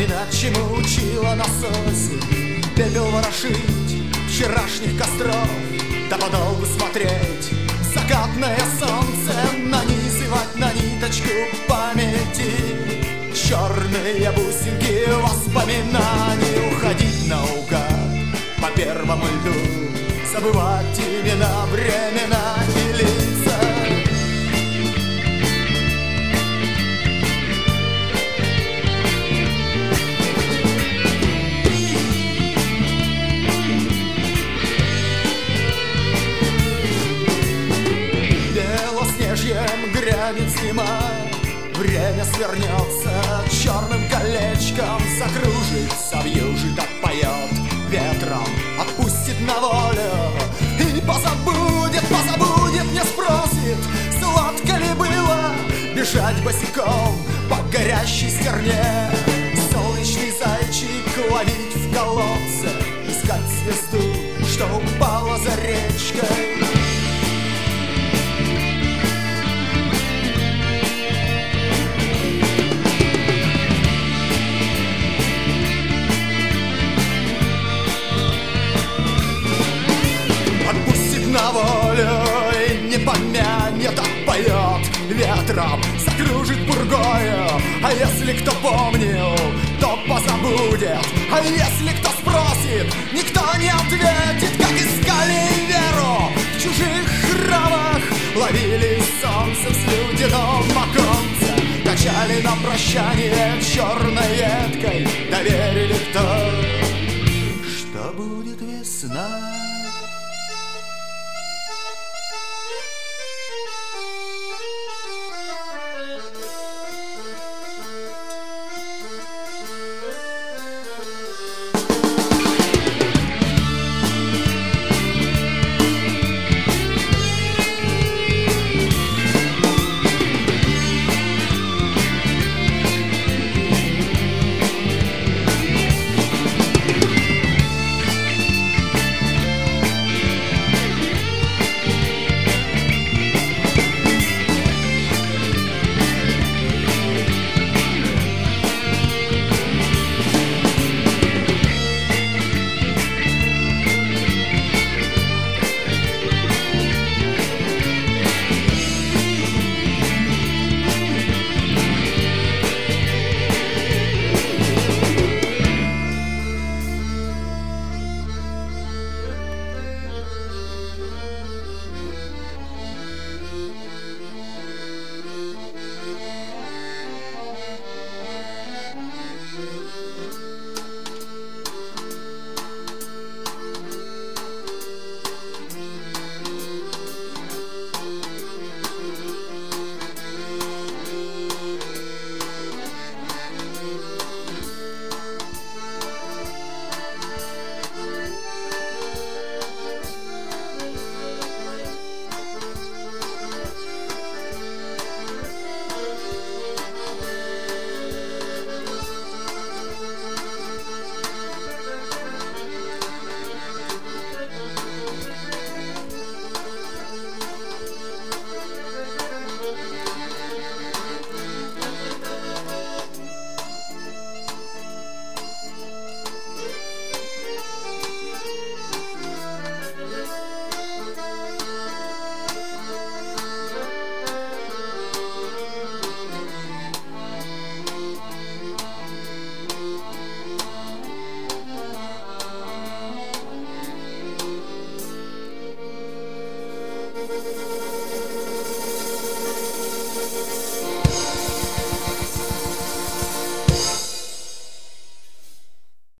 вспоминать, чему учила нас осень, пепел ворошить вчерашних костров, да подолгу смотреть закатное солнце, нанизывать на ниточку памяти черные бусинки воспоминаний, уходить наугад по первому льду, забывать имена, времена и лица. Белоснежьем грянет зима, время свернется черным колечком, закружится, вьюжит, отпоет ветром, отпустит на волю и позабудет, не спросит, сладко ли было бежать босиком по горящей стерне, солнечный зайчик ловить в колодце, искать звезду, что упала за речкой. На волю и не помянет, отпоет ветром, закружит пургою. А если кто помнил, то позабудет, а если кто спросит, никто не ответит. Как искали веру в чужих храмах, ловили солнце в слюдяном оконце, качали на прощание черной веткой, доверили кто, что будет весна.